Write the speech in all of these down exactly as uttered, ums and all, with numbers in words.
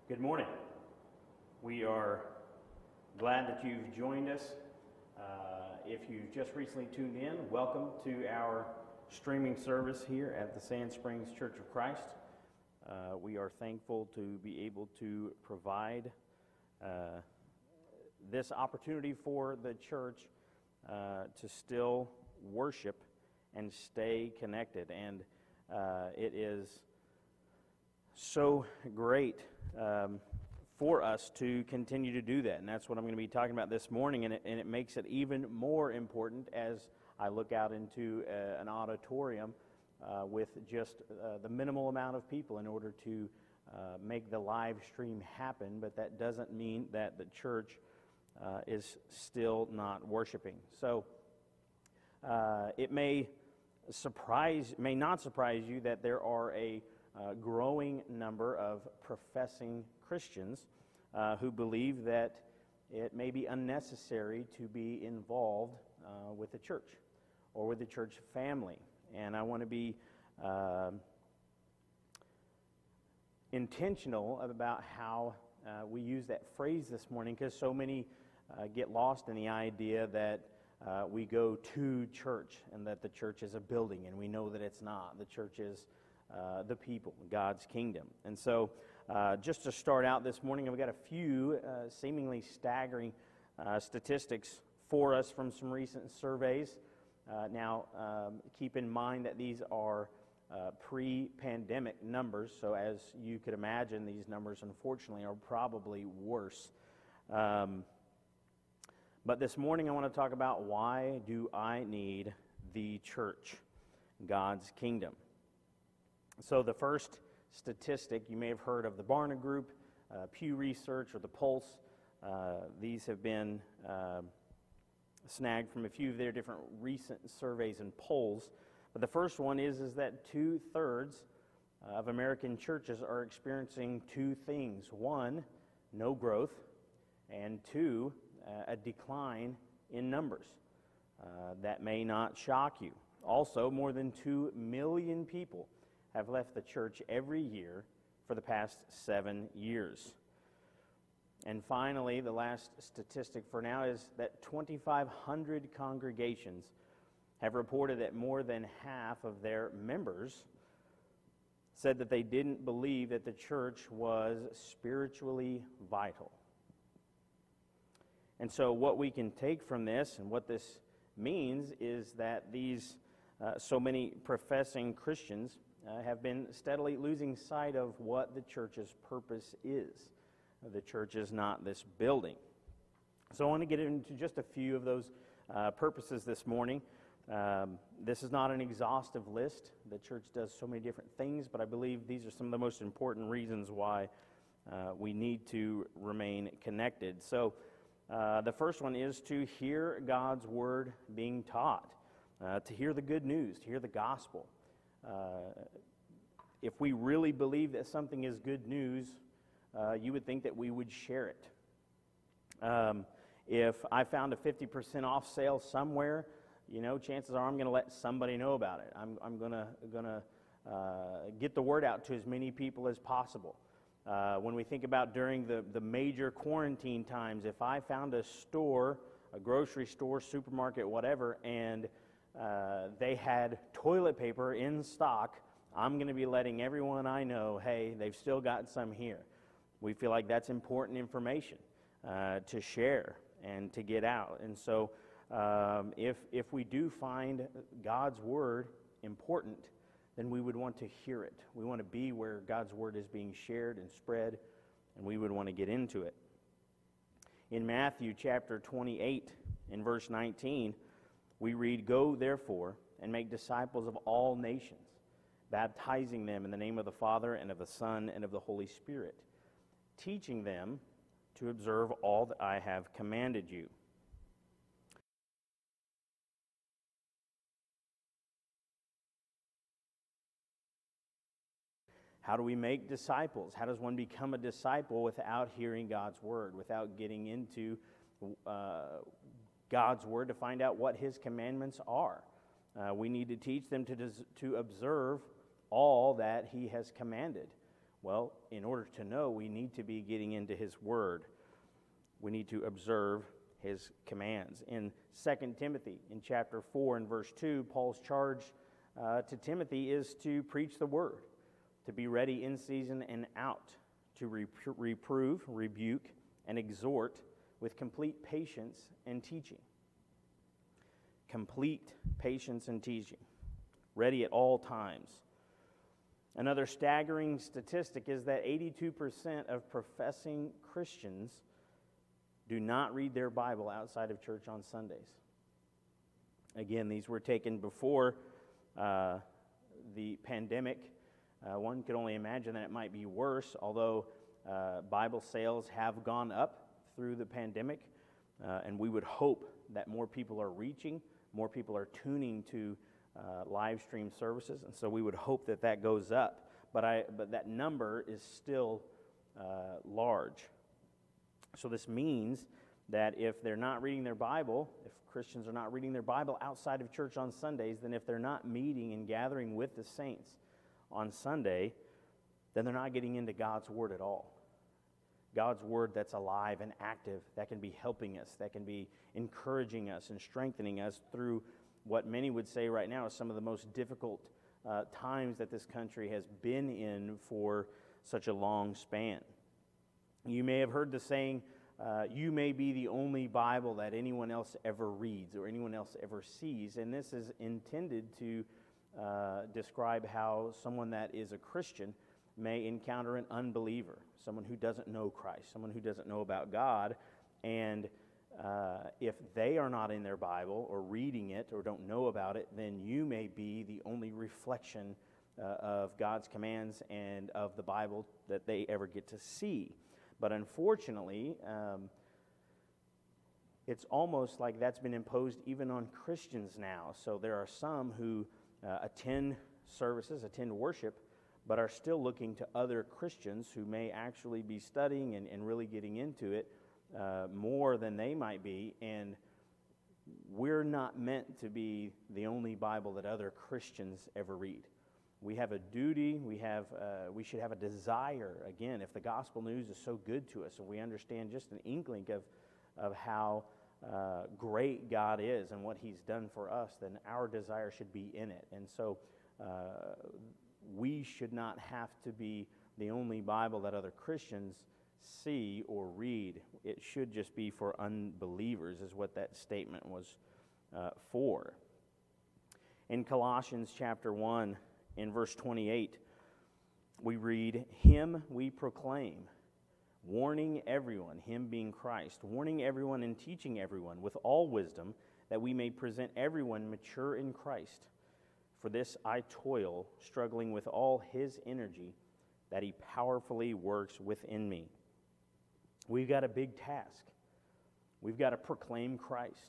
Good morning. We are glad that you've joined us. Uh, if you've just recently tuned in, welcome to our streaming service here at the Sand Springs Church of Christ. Uh, we are thankful to be able to provide uh, this opportunity for the church uh, to still worship and stay connected. And uh, it is so great um, for us to continue to do that. And that's what I'm going to be talking about this morning. And it, and it makes it even more important as I look out into uh, an auditorium uh, with just uh, the minimal amount of people in order to uh, make the live stream happen. But that doesn't mean that the church uh, is still not worshiping. So uh, it may surprise, may not surprise you that there are a Uh, growing number of professing Christians uh, who believe that it may be unnecessary to be involved uh, with the church or with the church family. And I want to be uh, intentional about how uh, we use that phrase this morning, because so many uh, get lost in the idea that uh, we go to church and that the church is a building, and we know that it's not. The church is Uh, the people, God's kingdom. And so uh, just to start out this morning, I've got a few uh, seemingly staggering uh, statistics for us from some recent surveys. Uh, now, um, keep in mind that these are uh, pre-pandemic numbers, so as you could imagine, these numbers, unfortunately, are probably worse. Um, but this morning, I want to talk about why do I need the church, God's kingdom. So the first statistic, you may have heard of the Barna Group, uh, Pew Research, or the Pulse. Uh, these have been uh, snagged from a few of their different recent surveys and polls. But the first one is, is that two-thirds of American churches are experiencing two things. One, no growth, and two, uh, a decline in numbers. Uh, that may not shock you. Also, more than two million people have left the church every year for the past seven years. And finally, the last statistic for now is that twenty-five hundred congregations have reported that more than half of their members said that they didn't believe that the church was spiritually vital. And so what we can take from this, and what this means, is that these uh, so many professing Christians Uh, have been steadily losing sight of what the church's purpose is. The church is not this building. So I want to get into just a few of those uh, purposes this morning. Um, this is not an exhaustive list. The church does so many different things, but I believe these are some of the most important reasons why uh, we need to remain connected. So uh, the first one is to hear God's word being taught, uh, to hear the good news, to hear the gospel. Uh, if we really believe that something is good news, uh, you would think that we would share it. Um, if I found a fifty percent off sale somewhere, you know, chances are I'm going to let somebody know about it. I'm, I'm going to gonna, uh, get the word out to as many people as possible. Uh, when we think about during the, the major quarantine times, if I found a store, a grocery store, supermarket, whatever, and Uh, they had toilet paper in stock, I'm going to be letting everyone I know, hey, they've still got some here. We feel like that's important information uh, to share and to get out. And so um, if, if we do find God's word important, then we would want to hear it. We want to be where God's word is being shared and spread, and we would want to get into it. In Matthew chapter twenty-eight, in verse nineteen, we read, "Go, therefore, and make disciples of all nations, baptizing them in the name of the Father, and of the Son, and of the Holy Spirit, teaching them to observe all that I have commanded you." How do we make disciples? How does one become a disciple without hearing God's word, without getting into uh, God's word to find out what his commandments are? Uh, we need to teach them to, des- to observe all that he has commanded. Well, in order to know, we need to be getting into His Word. We need to observe His commands. In Second Timothy, in chapter four and verse two, Paul's charge uh, to Timothy is to preach the Word, to be ready in season and out, to repro- reprove, rebuke, and exhort with complete patience and teaching. Complete patience and teaching. Ready at all times. Another staggering statistic is that eighty-two percent of professing Christians do not read their Bible outside of church on Sundays. Again, these were taken before uh, the pandemic. Uh, one could only imagine that it might be worse, although uh, Bible sales have gone up through the pandemic, uh, and we would hope that more people are reaching, more people are tuning to uh, live stream services, and so we would hope that that goes up. But I, but that number is still uh, large. So this means that if they're not reading their Bible, if Christians are not reading their Bible outside of church on Sundays, then if they're not meeting and gathering with the saints on Sunday, then they're not getting into God's Word at all. God's Word that's alive and active, that can be helping us, that can be encouraging us and strengthening us through what many would say right now is some of the most difficult uh, times that this country has been in for such a long span. You may have heard the saying, uh, you may be the only Bible that anyone else ever reads or anyone else ever sees, and this is intended to uh, describe how someone that is a Christian may encounter an unbeliever, someone who doesn't know Christ, someone who doesn't know about God, and uh, if they are not in their Bible or reading it or don't know about it, then you may be the only reflection uh, of God's commands and of the Bible that they ever get to see. But unfortunately, um, it's almost like that's been imposed even on Christians now. So there are some who uh, attend services, attend worship, but are still looking to other Christians who may actually be studying and, and really getting into it uh, more than they might be. And we're not meant to be the only Bible that other Christians ever read. We have a duty, we have, uh, we should have a desire, again, if the gospel news is so good to us and we understand just an inkling of, of how uh, great God is and what He's done for us, then our desire should be in it. And so uh, we should not have to be the only Bible that other Christians see or read. It should just be for unbelievers, is what that statement was uh, for. In Colossians chapter one, in verse twenty-eight, we read, "Him we proclaim, warning everyone," him being Christ, "warning everyone and teaching everyone with all wisdom, that we may present everyone mature in Christ. For this I toil, struggling with all His energy, that He powerfully works within me." We've got a big task. We've got to proclaim Christ.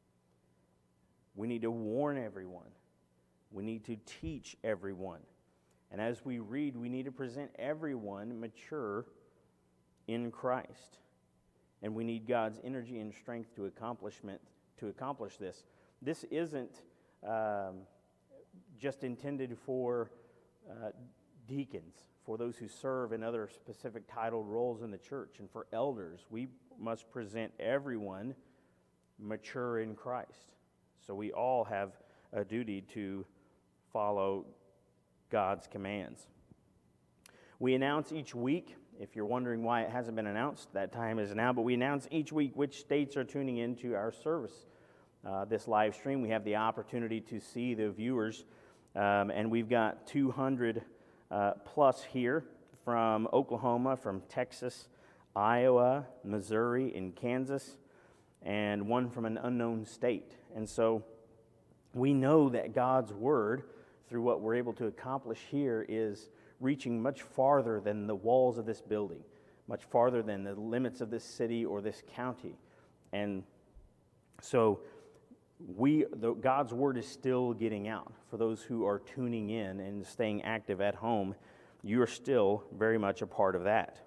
We need to warn everyone. We need to teach everyone. And as we read, we need to present everyone mature in Christ. And we need God's energy and strength to accomplishment to accomplish this. This isn't um, just intended for uh, deacons, for those who serve in other specific titled roles in the church, and for elders. We must present everyone mature in Christ. So we all have a duty to follow God's commands. We announce each week, if you're wondering why it hasn't been announced, that time is now, but we announce each week which states are tuning into our service. Uh, this live stream, we have the opportunity to see the viewers, um, and we've got two hundred uh, plus here from Oklahoma, from Texas, Iowa, Missouri, and Kansas, and one from an unknown state. And so we know that God's Word, through what we're able to accomplish here, is reaching much farther than the walls of this building, much farther than the limits of this city or this county. And so we, the, God's Word is still getting out. For those who are tuning in and staying active at home, you are still very much a part of that.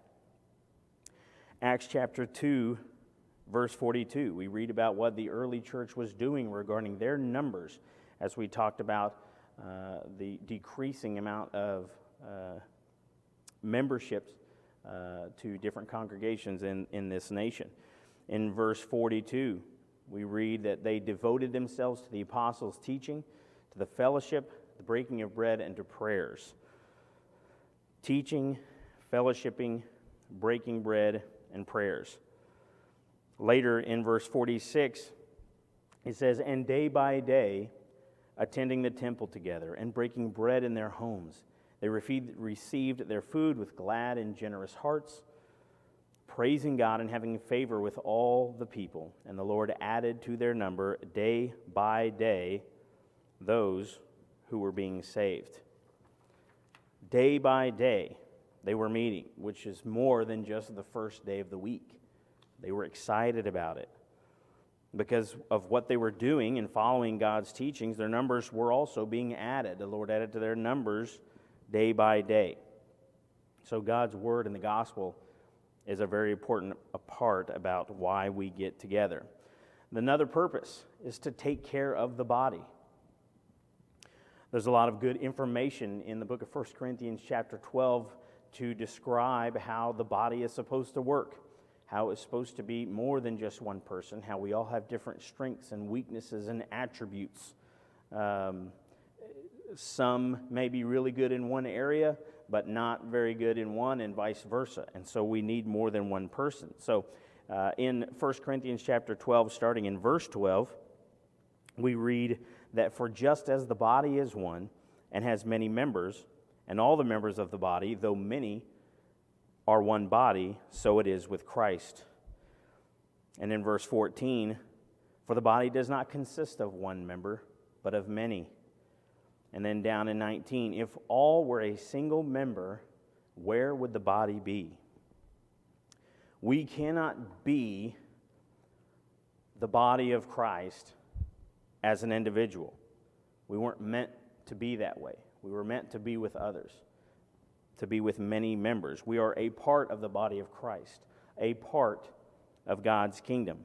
Acts chapter two, verse forty-two, we read about what the early church was doing regarding their numbers, as we talked about Uh, the decreasing amount of uh, memberships uh, to different congregations in, in this nation. In verse forty-two, we read that they devoted themselves to the apostles' teaching, to the fellowship, the breaking of bread, and to prayers. Teaching, fellowshipping, breaking bread, and prayers. Later in verse forty-six, it says, "And day by day, attending the temple together and breaking bread in their homes, they received their food with glad and generous hearts, praising God and having favor with all the people. And the Lord added to their number day by day those who were being saved." Day by day, they were meeting, which is more than just the first day of the week. They were excited about it. Because of what they were doing and following God's teachings, their numbers were also being added. The Lord added to their numbers day by day. So God's word and the gospel is a very important part about why we get together. Another purpose is to take care of the body. There's a lot of good information in the book of First Corinthians chapter twelve to describe how the body is supposed to work, how it's supposed to be more than just one person, how we all have different strengths and weaknesses and attributes. Um, some may be really good in one area, but not very good in one, and vice versa. And so we need more than one person. So uh, in First Corinthians chapter twelve, starting in verse twelve, we read that for just as the body is one and has many members, and all the members of the body, though many, are one body, so it is with Christ. And in verse fourteen, for the body does not consist of one member, but of many. And then down in nineteen, if all were a single member, where would the body be? We cannot be the body of Christ as an individual. We weren't meant to be that way. We were meant to be with others, to be with many members. We are a part of the body of Christ, a part of God's kingdom.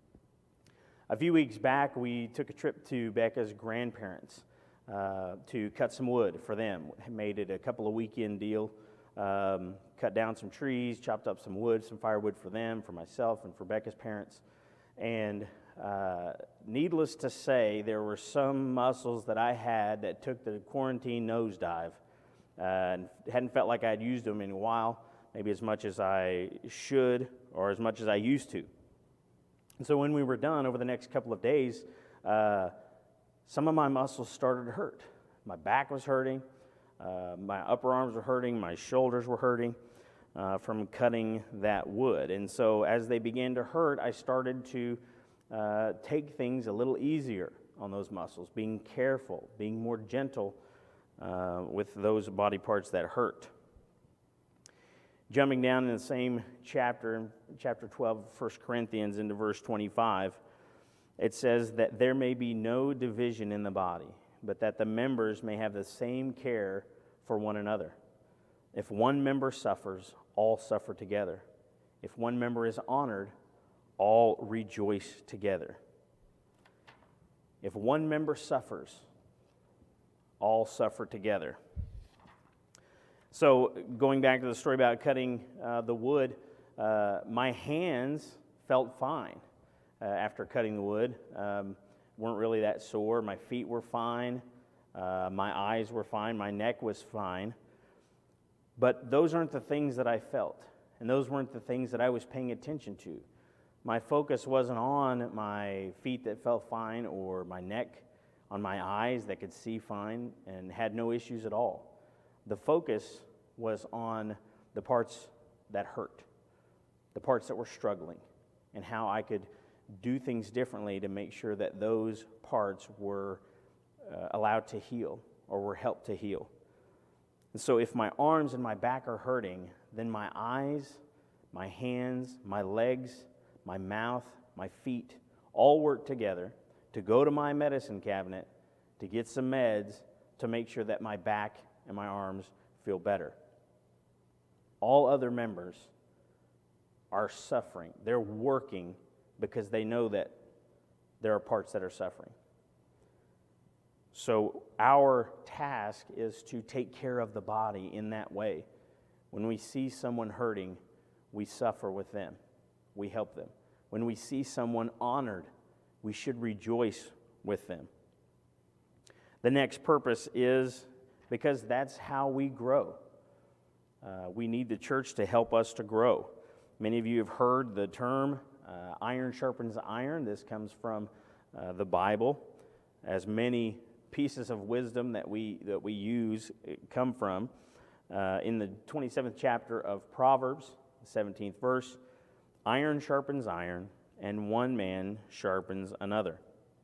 A few weeks back, we took a trip to Becca's grandparents uh, to cut some wood for them. Made it a couple of weekend deal. Um, cut down some trees, chopped up some wood, some firewood for them, for myself, and for Becca's parents. And uh, needless to say, there were some muscles that I had that took the quarantine nosedive. Uh, and hadn't felt like I'd used them in a while, maybe as much as I should or as much as I used to. And so when we were done over the next couple of days, uh, some of my muscles started to hurt. My back was hurting, uh, my upper arms were hurting, my shoulders were hurting uh, from cutting that wood. And so as they began to hurt, I started to uh, take things a little easier on those muscles, being careful, being more gentle Uh, with those body parts that hurt. Jumping down in the same chapter, chapter twelve of First Corinthians, into verse twenty-five, it says that there may be no division in the body, but that the members may have the same care for one another. If one member suffers, all suffer together. If one member is honored, all rejoice together. If one member suffers, all suffer together. So going back to the story about cutting uh, the wood, uh, my hands felt fine uh, after cutting the wood. Um, weren't really that sore. My feet were fine. Uh, my eyes were fine. My neck was fine. But those aren't the things that I felt, and those weren't the things that I was paying attention to. My focus wasn't on my feet that felt fine or my neck, on my eyes that could see fine and had no issues at all. The focus was on the parts that hurt, the parts that were struggling, and how I could do things differently to make sure that those parts were uh, allowed to heal or were helped to heal. And so if my arms and my back are hurting, then my eyes, my hands, my legs, my mouth, my feet all work together to go to my medicine cabinet to get some meds to make sure that my back and my arms feel better. All other members are suffering. They're working because they know that there are parts that are suffering. So our task is to take care of the body in that way. When we see someone hurting, we suffer with them. We help them. When we see someone honored, we should rejoice with them. The next purpose is because that's how we grow. Uh, we need the church to help us to grow. Many of you have heard the term uh, iron sharpens iron. This comes from uh, the Bible, as many pieces of wisdom that we that we use come from. Uh, in the twenty-seventh chapter of Proverbs, the seventeenth verse, iron sharpens iron, and one man sharpens another.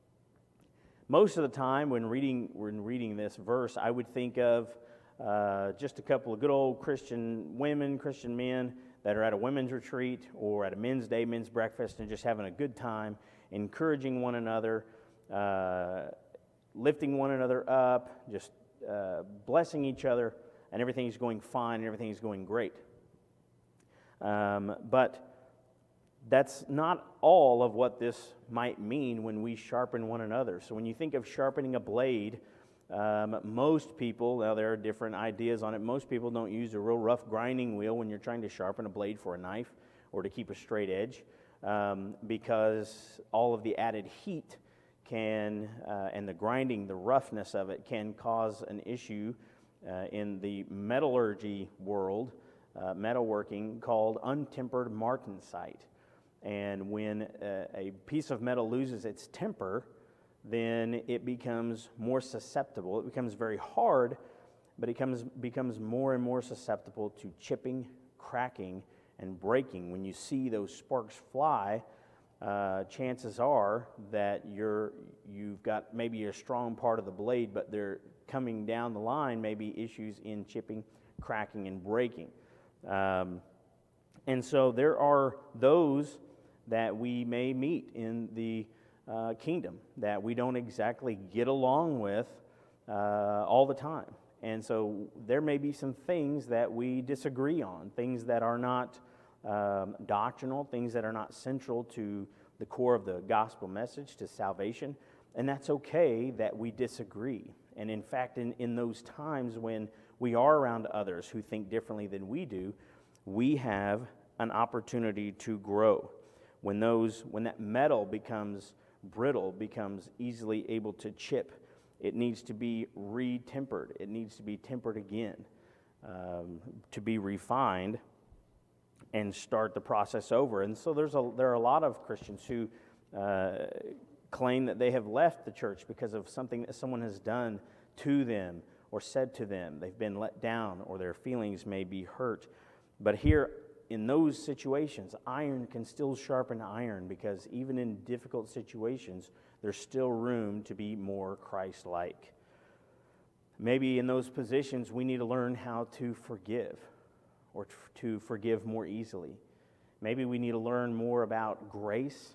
Most of the time when reading when reading this verse, I would think of uh, just a couple of good old Christian women, Christian men that are at a women's retreat or at a men's day, men's breakfast, and just having a good time, encouraging one another, uh, lifting one another up, just uh, blessing each other, and everything's going fine, and everything's going great. Um, but that's not all of what this might mean when we sharpen one another. So when you think of sharpening a blade, um, most people, now there are different ideas on it, most people don't use a real rough grinding wheel when you're trying to sharpen a blade for a knife or to keep a straight edge, um, because all of the added heat can, uh, and the grinding, the roughness of it can cause an issue uh, in the metallurgy world, uh, metalworking, called untempered martensite. And when a, a piece of metal loses its temper, then it becomes more susceptible. It becomes very hard, but it becomes, becomes more and more susceptible to chipping, cracking, and breaking. When you see those sparks fly, uh, chances are that you're, you've got maybe a strong part of the blade, but they're coming down the line, maybe issues in chipping, cracking, and breaking. Um, and so there are those that we may meet in the uh, kingdom that we don't exactly get along with uh, all the time. And so there may be some things that we disagree on, things that are not um, doctrinal, things that are not central to the core of the gospel message, to salvation. And that's okay that we disagree. And in fact, in, in those times when we are around others who think differently than we do, we have an opportunity to grow. When those, when that metal becomes brittle, becomes easily able to chip, it needs to be re-tempered. It needs to be tempered again, um, to be refined and start the process over. And so there's a, there are a lot of Christians who uh, claim that they have left the church because of something that someone has done to them or said to them. They've been let down, or their feelings may be hurt. But here, in those situations, iron can still sharpen iron, because even in difficult situations, there's still room to be more Christ-like. Maybe in those positions, we need to learn how to forgive, or to forgive more easily. Maybe we need to learn more about grace,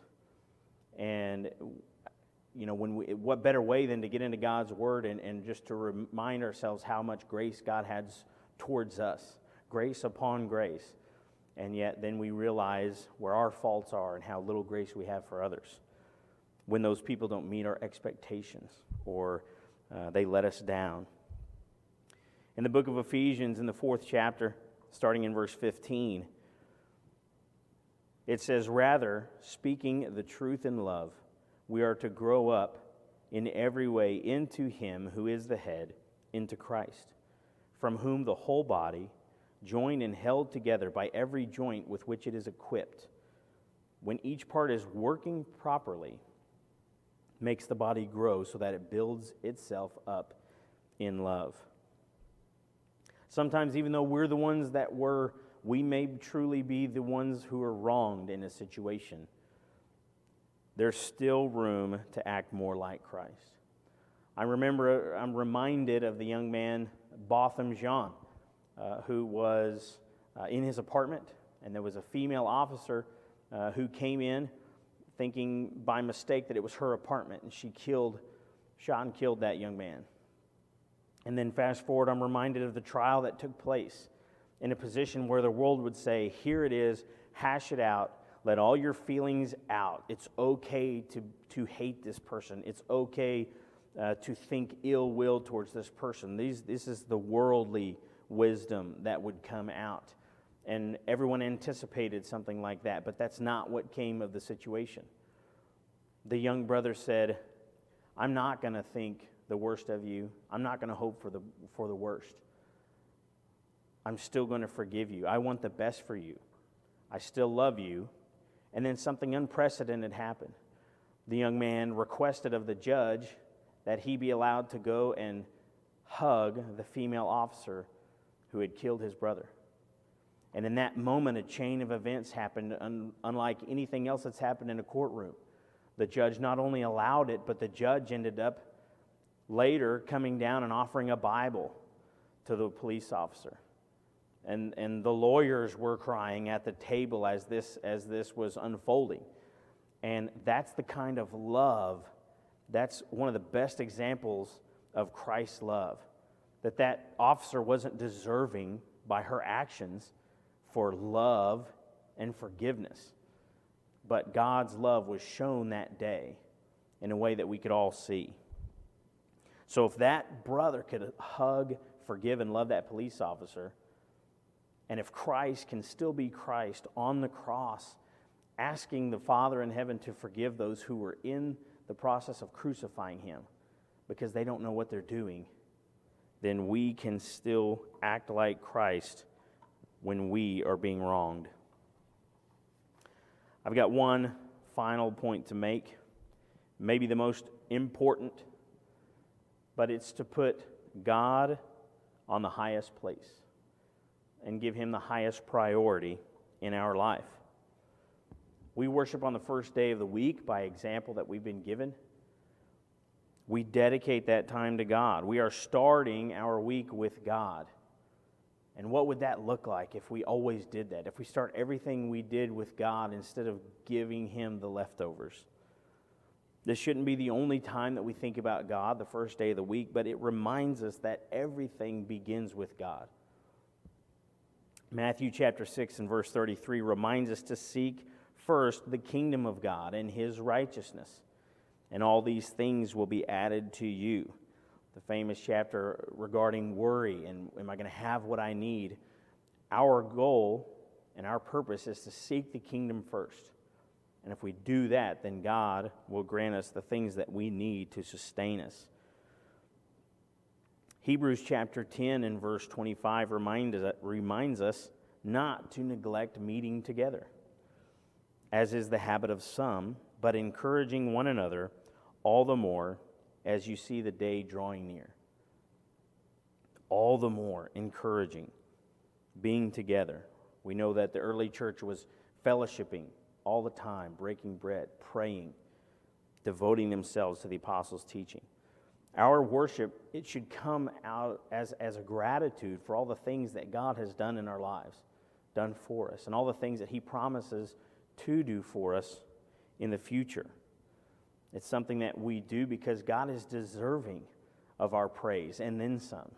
and you know, when we, what better way than to get into God's Word and, and just to remind ourselves how much grace God has towards us, grace upon grace. And yet then we realize where our faults are and how little grace we have for others when those people don't meet our expectations, or uh, they let us down. In the book of Ephesians, in the fourth chapter, starting in verse fifteen, it says, "Rather, speaking the truth in love, we are to grow up in every way into Him who is the head, into Christ, from whom the whole body, joined and held together by every joint with which it is equipped, when each part is working properly, makes the body grow so that it builds itself up in love." Sometimes, even though we're the ones that were, we may truly be the ones who are wronged in a situation, there's still room to act more like Christ. I remember, I'm reminded of the young man, Botham Jean, Uh, who was uh, in his apartment, and there was a female officer uh, who came in thinking by mistake that it was her apartment, and she killed, shot and killed that young man. And then fast forward, I'm reminded of the trial that took place in a position where the world would say, here it is, hash it out, let all your feelings out. It's okay to, to hate this person. It's okay uh, to think ill will towards this person. These, this is the worldly wisdom that would come out. And everyone anticipated something like that, but that's not what came of the situation. The young brother said, I'm not going to think the worst of you. I'm not going to hope for the for the worst. I'm still going to forgive you. I want the best for you. I still love you. And then something unprecedented happened. The young man requested of the judge that he be allowed to go and hug the female officer who had killed his brother. And in that moment, a chain of events happened un- unlike anything else that's happened in a courtroom. The judge not only allowed it, but the judge ended up later coming down and offering a Bible to the police officer. And and the lawyers were crying at the table as this as this was unfolding. And that's the kind of love, that's one of the best examples of Christ's love. That that officer wasn't deserving by her actions for love and forgiveness. But God's love was shown that day in a way that we could all see. So if that brother could hug, forgive, and love that police officer, and if Christ can still be Christ on the cross, asking the Father in heaven to forgive those who were in the process of crucifying him because they don't know what they're doing, then we can still act like Christ when we are being wronged. I've got one final point to make, maybe the most important, but it's to put God on the highest place and give Him the highest priority in our life. We worship on the first day of the week by example that we've been given. We dedicate that time to God. We are starting our week with God. And what would that look like if we always did that? If we start everything we did with God instead of giving Him the leftovers? This shouldn't be the only time that we think about God, the first day of the week, but it reminds us that everything begins with God. Matthew chapter six and verse thirty-three reminds us to seek first the kingdom of God and His righteousness, and all these things will be added to you. The famous chapter regarding worry and am I going to have what I need? Our goal and our purpose is to seek the kingdom first. And if we do that, then God will grant us the things that we need to sustain us. Hebrews chapter ten and verse twenty-five reminds us, reminds us not to neglect meeting together, as is the habit of some, but encouraging one another all the more as you see the day drawing near. All the more encouraging, being together. We know that the early church was fellowshipping all the time, breaking bread, praying, devoting themselves to the apostles' teaching. Our worship, it should come out as, as a gratitude for all the things that God has done in our lives, done for us, and all the things that He promises to do for us in the future. It's something that we do because God is deserving of our praise and then some.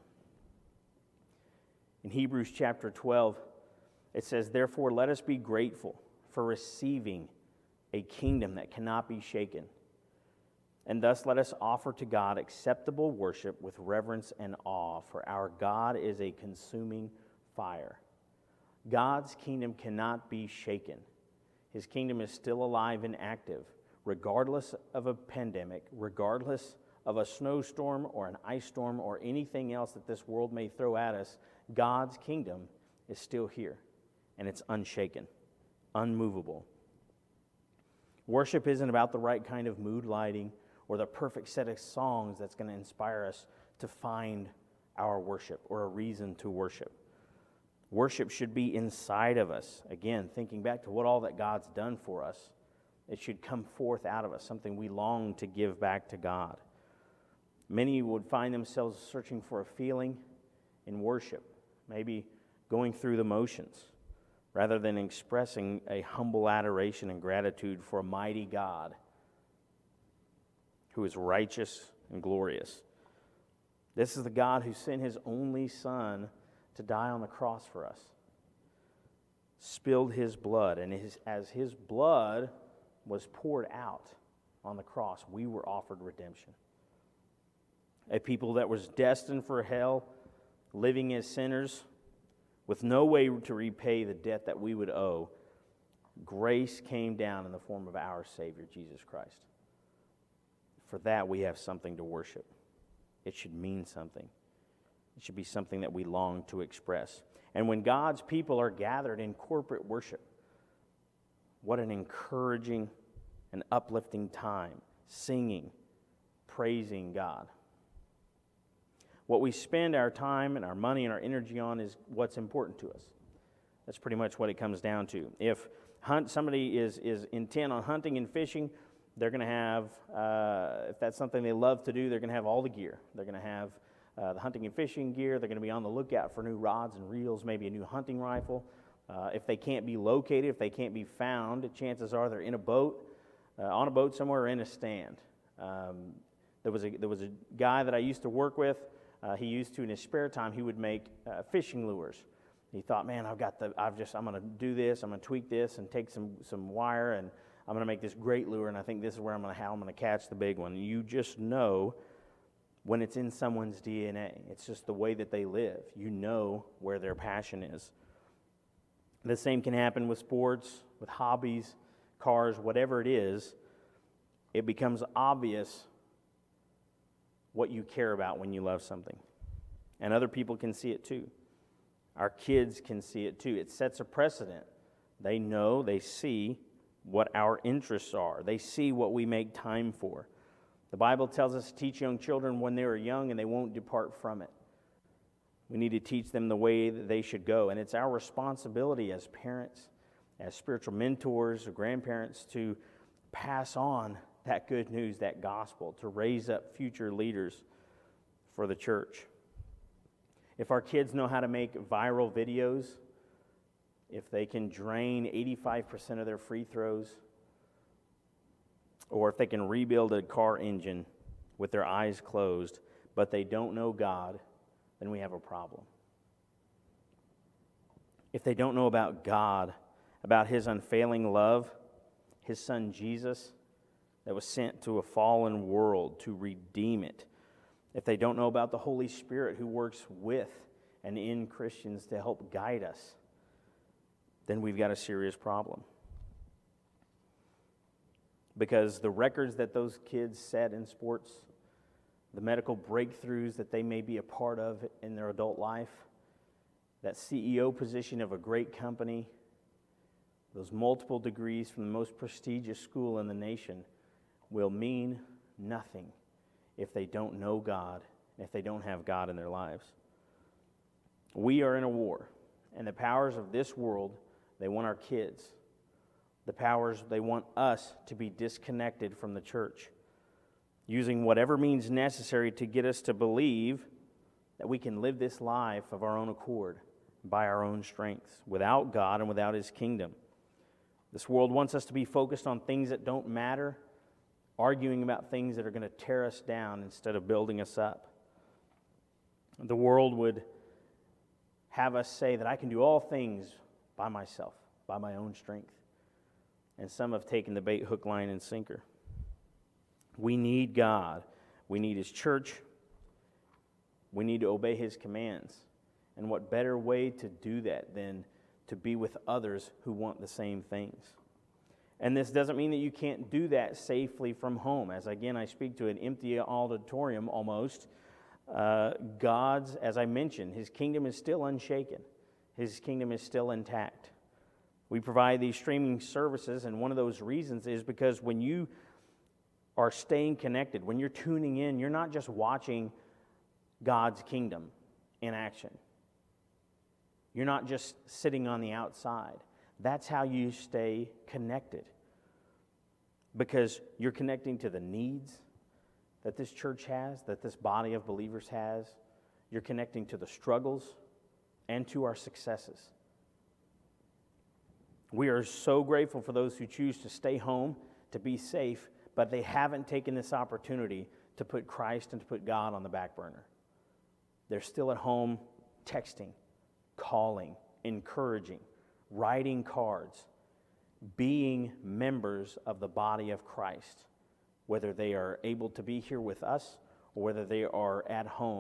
In Hebrews chapter twelve, it says, "Therefore let us be grateful for receiving a kingdom that cannot be shaken. And thus let us offer to God acceptable worship with reverence and awe, for our God is a consuming fire." God's kingdom cannot be shaken. His kingdom is still alive and active, regardless of a pandemic, regardless of a snowstorm or an ice storm or anything else that this world may throw at us. God's kingdom is still here, and it's unshaken, unmovable. Worship isn't about the right kind of mood lighting or the perfect set of songs that's going to inspire us to find our worship or a reason to worship. Worship should be inside of us. Again, thinking back to what all that God's done for us, it should come forth out of us, something we long to give back to God. Many would find themselves searching for a feeling in worship, maybe going through the motions, rather than expressing a humble adoration and gratitude for a mighty God who is righteous and glorious. This is the God who sent His only Son to die on the cross for us, spilled His blood, and his, as His blood was poured out on the cross, we were offered redemption. A people that was destined for hell living as sinners with no way to repay the debt that we would owe, grace came down in the form of our Savior, Jesus Christ. For that, we have something to worship. It should mean something. It should be something that we long to express. And when God's people are gathered in corporate worship, what an encouraging and uplifting time, singing, praising God. What we spend our time and our money and our energy on is what's important to us. That's pretty much what it comes down to. If hunt somebody is, is intent on hunting and fishing, they're going to have, uh, if that's something they love to do, they're going to have all the gear. They're going to have uh, the hunting and fishing gear. They're going to be on the lookout for new rods and reels, maybe a new hunting rifle. Uh, if they can't be located, if they can't be found, chances are they're in a boat, uh, on a boat somewhere, or in a stand. Um, there was a there was a guy that I used to work with. Uh, he used to, in his spare time, he would make uh, fishing lures. He thought, man, I've got the, I've just, I'm going to do this. I'm going to tweak this and take some some wire, and I'm going to make this great lure. And I think this is where I'm going to how I'm going to catch the big one. You just know when it's in someone's D N A. It's just the way that they live. You know where their passion is. The same can happen with sports, with hobbies, cars, whatever it is. It becomes obvious what you care about when you love something. And other people can see it too. Our kids can see it too. It sets a precedent. They know, they see what our interests are. They see what we make time for. The Bible tells us to teach young children when they are young and they won't depart from it. We need to teach them the way that they should go. And it's our responsibility as parents, as spiritual mentors or grandparents to pass on that good news, that gospel, to raise up future leaders for the church. If our kids know how to make viral videos, if they can drain eighty-five percent of their free throws, or if they can rebuild a car engine with their eyes closed, but they don't know God, then we have a problem. If they don't know about God, about His unfailing love, His Son Jesus, that was sent to a fallen world to redeem it. If they don't know about the Holy Spirit who works with and in Christians to help guide us, then we've got a serious problem. Because the records that those kids set in sports, the medical breakthroughs that they may be a part of in their adult life, that C E O position of a great company, those multiple degrees from the most prestigious school in the nation, will mean nothing if they don't know God, if they don't have God in their lives. We are in a war, and the powers of this world, they want our kids. The powers, they want us to be disconnected from the church, using whatever means necessary to get us to believe that we can live this life of our own accord, by our own strength, without God and without His kingdom. This world wants us to be focused on things that don't matter, arguing about things that are going to tear us down instead of building us up. The world would have us say that I can do all things by myself, by my own strength. And some have taken the bait, hook, line, and sinker. We need God. We need His church. We need to obey His commands. And what better way to do that than to be with others who want the same things? And this doesn't mean that you can't do that safely from home. As again, I speak to an empty auditorium almost. Uh, God's, as I mentioned, His kingdom is still unshaken. His kingdom is still intact. We provide these streaming services, and one of those reasons is because when you are staying connected, when you're tuning in, you're not just watching God's kingdom in action. You're not just sitting on the outside. That's how you stay connected. Because you're connecting to the needs that this church has, that this body of believers has. You're connecting to the struggles and to our successes. We are so grateful for those who choose to stay home, to be safe, but they haven't taken this opportunity to put Christ and to put God on the back burner. They're still at home texting, calling, encouraging, writing cards, being members of the body of Christ, whether they are able to be here with us or whether they are at home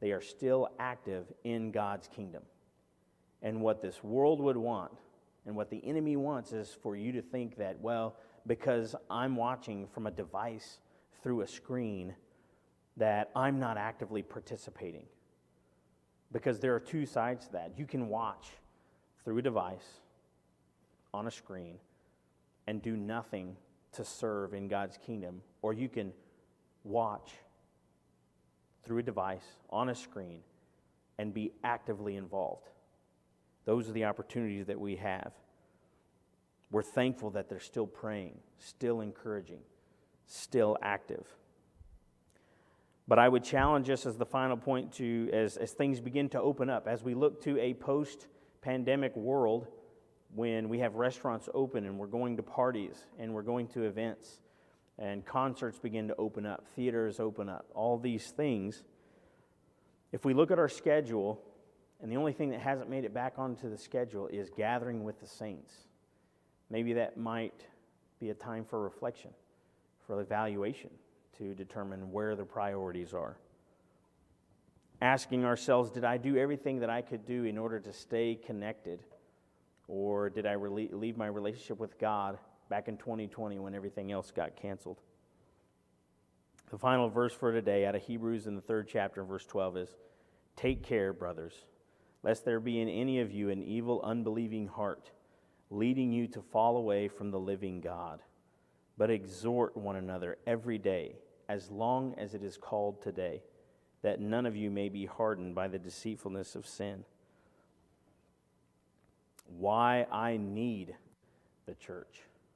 they are still active in God's kingdom. And what this world would want, and what the enemy wants, is for you to think that, well, because I'm watching from a device through a screen, that I'm not actively participating. Because there are two sides to that. You can watch through a device on a screen and do nothing to serve in God's kingdom, or you can watch through a device on a screen and be actively involved. Those are the opportunities that we have. We're thankful that they're still praying, still encouraging, still active. But I would challenge us as the final point to, as, as things begin to open up, as we look to a post-pandemic world when we have restaurants open and we're going to parties and we're going to events and concerts begin to open up, theaters open up, all these things. If we look at our schedule, and the only thing that hasn't made it back onto the schedule is gathering with the saints, maybe that might be a time for reflection, for evaluation, to determine where the priorities are. Asking ourselves, did I do everything that I could do in order to stay connected? Or did I re- leave my relationship with God back in twenty twenty when everything else got canceled? The final verse for today out of Hebrews in the third chapter, verse twelve is, "Take care, brothers, lest there be in any of you an evil, unbelieving heart, leading you to fall away from the living God. But exhort one another every day, as long as it is called today, that none of you may be hardened by the deceitfulness of sin." Why I need the church.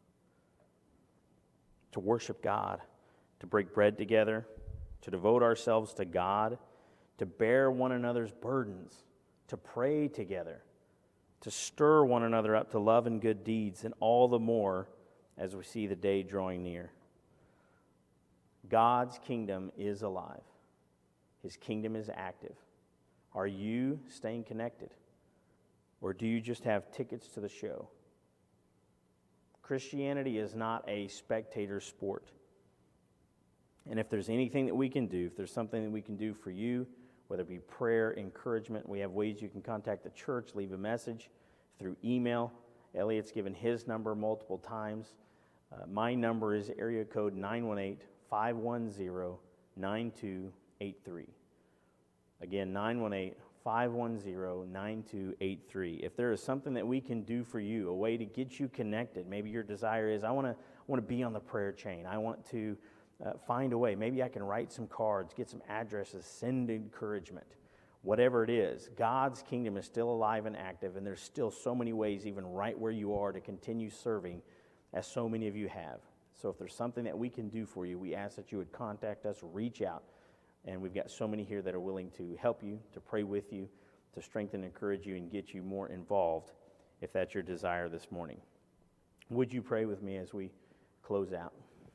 To worship God, to break bread together, to devote ourselves to God, to bear one another's burdens, to pray together, to stir one another up to love and good deeds, and all the more as we see the day drawing near. God's kingdom is alive. His kingdom is active. Are you staying connected? Or do you just have tickets to the show? Christianity is not a spectator sport. And if there's anything that we can do, if there's something that we can do for you, whether it be prayer, encouragement, we have ways you can contact the church, leave a message through email. Elliot's given his number multiple times. Uh, my number is area code nine one eight, five one zero, nine two eight three. Again, nine one eight, five one zero, nine two eight three. If there is something that we can do for you, a way to get you connected, maybe your desire is, I want to want to be on the prayer chain. I want to uh, find a way. Maybe I can write some cards, get some addresses, send encouragement. Whatever it is, God's kingdom is still alive and active, and there's still so many ways, even right where you are, to continue serving, as so many of you have. So if there's something that we can do for you, we ask that you would contact us, reach out. And we've got so many here that are willing to help you, to pray with you, to strengthen, encourage you, and get you more involved if that's your desire this morning. Would you pray with me as we close out?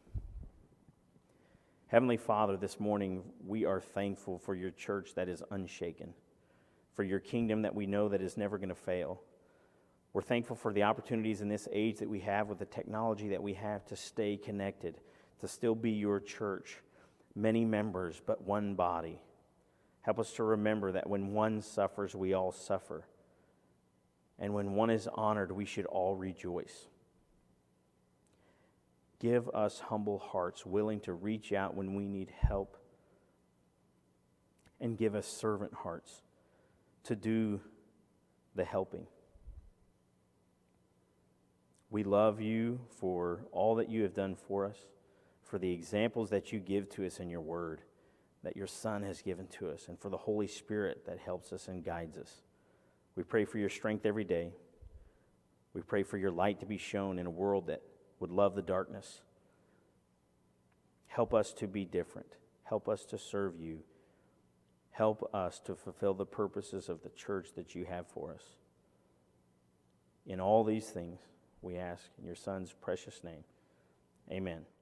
Heavenly Father, this morning we are thankful for your church that is unshaken, for your kingdom that we know that is never going to fail. We're thankful for the opportunities in this age that we have with the technology that we have to stay connected, to still be your church. Many members, but one body. Help us to remember that when one suffers, we all suffer. And when one is honored, we should all rejoice. Give us humble hearts, willing to reach out when we need help. And give us servant hearts to do the helping. We love you for all that you have done for us, for the examples that you give to us in your word, that your Son has given to us, and for the Holy Spirit that helps us and guides us. We pray for your strength every day. We pray for your light to be shown in a world that would love the darkness. Help us to be different. Help us to serve you. Help us to fulfill the purposes of the church that you have for us. In all these things, we ask in your Son's precious name. Amen.